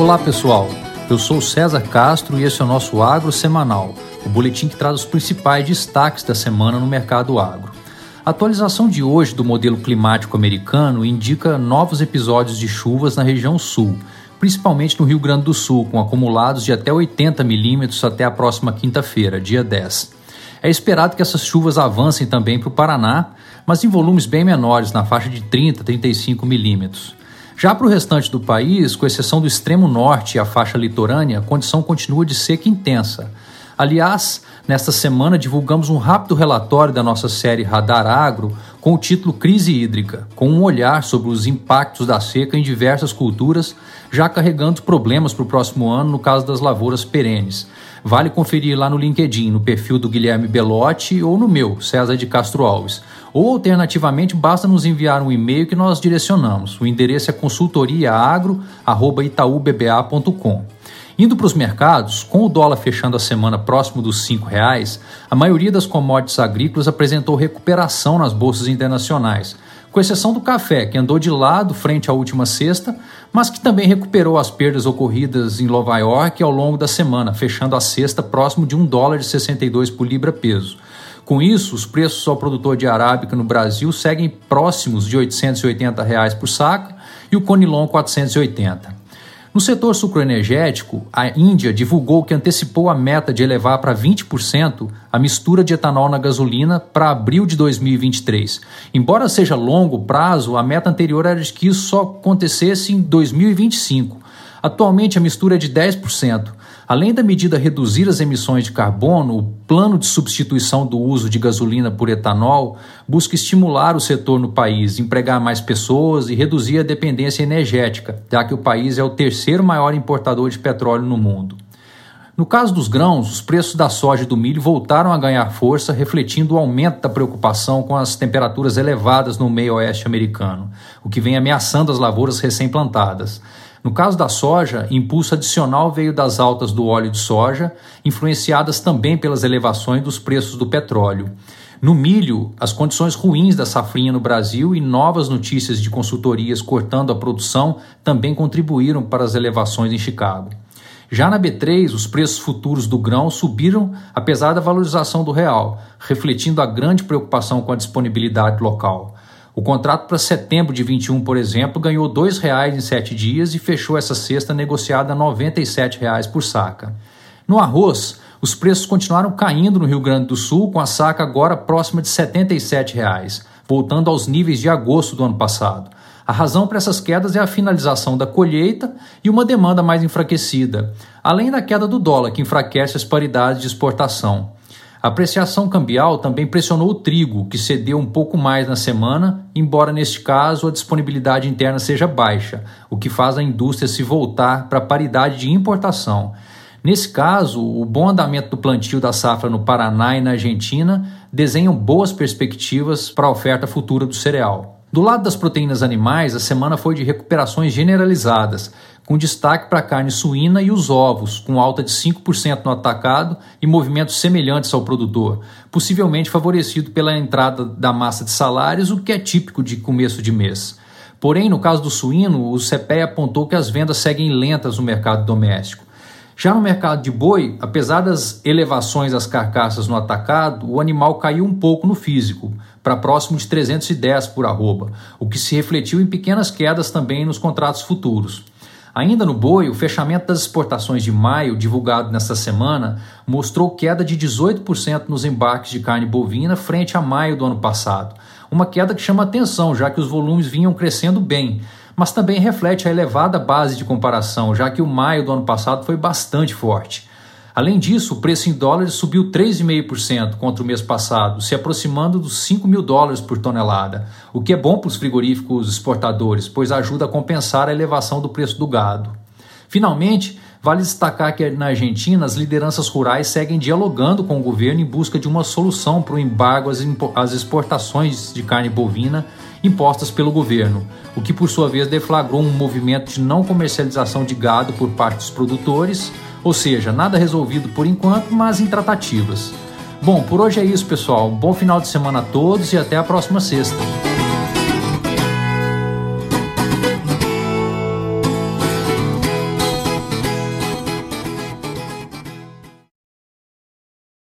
Olá pessoal, eu sou o César Castro e esse é o nosso Agro Semanal, o boletim que traz os principais destaques da semana no mercado agro. A atualização de hoje do modelo climático americano indica novos episódios de chuvas na região sul, principalmente no Rio Grande do Sul, com acumulados de até 80 milímetros até a próxima quinta-feira, dia 10. É esperado que essas chuvas avancem também para o Paraná, mas em volumes bem menores, na faixa de 30 a 35 milímetros. Já para o restante do país, com exceção do extremo norte e a faixa litorânea, a condição continua de seca intensa. Aliás, nesta semana divulgamos um rápido relatório da nossa série Radar Agro com o título Crise Hídrica, com um olhar sobre os impactos da seca em diversas culturas, já carregando problemas para o próximo ano no caso das lavouras perenes. Vale conferir lá no LinkedIn, no perfil do Guilherme Belotti ou no meu, César de Castro Alves. Ou, alternativamente, basta nos enviar um e-mail que nós direcionamos. O endereço é consultoriaagro@itaubba.com. Indo para os mercados, com o dólar fechando a semana próximo dos R$5, a maioria das commodities agrícolas apresentou recuperação nas bolsas internacionais, com exceção do café, que andou de lado frente à última sexta, mas que também recuperou as perdas ocorridas em Nova York ao longo da semana, fechando a sexta próximo de $1,62 por libra-peso. Com isso, os preços ao produtor de arábica no Brasil seguem próximos de R$880 por saca e o Conilon 480. No setor sucroenergético, a Índia divulgou que antecipou a meta de elevar para 20% a mistura de etanol na gasolina para abril de 2023. Embora seja longo prazo, a meta anterior era de que isso só acontecesse em 2025. Atualmente, a mistura é de 10%. Além da medida reduzir as emissões de carbono, o plano de substituição do uso de gasolina por etanol busca estimular o setor no país, empregar mais pessoas e reduzir a dependência energética, já que o país é o terceiro maior importador de petróleo no mundo. No caso dos grãos, os preços da soja e do milho voltaram a ganhar força, refletindo o aumento da preocupação com as temperaturas elevadas no meio oeste americano, o que vem ameaçando as lavouras recém-plantadas. No caso da soja, impulso adicional veio das altas do óleo de soja, influenciadas também pelas elevações dos preços do petróleo. No milho, as condições ruins da safrinha no Brasil e novas notícias de consultorias cortando a produção também contribuíram para as elevações em Chicago. Já na B3, os preços futuros do grão subiram apesar da valorização do real, refletindo a grande preocupação com a disponibilidade local. O contrato para setembro de 21, por exemplo, ganhou R$2 em 7 dias e fechou essa sexta negociada a R$97 por saca. No arroz, os preços continuaram caindo no Rio Grande do Sul, com a saca agora próxima de R$77, voltando aos níveis de agosto do ano passado. A razão para essas quedas é a finalização da colheita e uma demanda mais enfraquecida, além da queda do dólar, que enfraquece as paridades de exportação. A apreciação cambial também pressionou o trigo, que cedeu um pouco mais na semana, embora neste caso a disponibilidade interna seja baixa, o que faz a indústria se voltar para a paridade de importação. Nesse caso, o bom andamento do plantio da safra no Paraná e na Argentina desenham boas perspectivas para a oferta futura do cereal. Do lado das proteínas animais, a semana foi de recuperações generalizadas, com destaque para a carne suína e os ovos, com alta de 5% no atacado e movimentos semelhantes ao produtor, possivelmente favorecido pela entrada da massa de salários, o que é típico de começo de mês. Porém, no caso do suíno, o CPEA apontou que as vendas seguem lentas no mercado doméstico. Já no mercado de boi, apesar das elevações das carcaças no atacado, o animal caiu um pouco no físico, para próximo de 310 por arroba, o que se refletiu em pequenas quedas também nos contratos futuros. Ainda no boi, o fechamento das exportações de maio, divulgado nesta semana, mostrou queda de 18% nos embarques de carne bovina frente a maio do ano passado. Uma queda que chama atenção, já que os volumes vinham crescendo bem, mas também reflete a elevada base de comparação, já que o maio do ano passado foi bastante forte. Além disso, o preço em dólares subiu 3,5% contra o mês passado, se aproximando dos $5.000 por tonelada, o que é bom para os frigoríficos exportadores, pois ajuda a compensar a elevação do preço do gado. Finalmente, vale destacar que na Argentina as lideranças rurais seguem dialogando com o governo em busca de uma solução para o embargo às exportações de carne bovina impostas pelo governo, o que por sua vez deflagrou um movimento de não comercialização de gado por parte dos produtores, ou seja, nada resolvido por enquanto, mas em tratativas. Bom, por hoje é isso, pessoal. Um bom final de semana a todos e até a próxima sexta.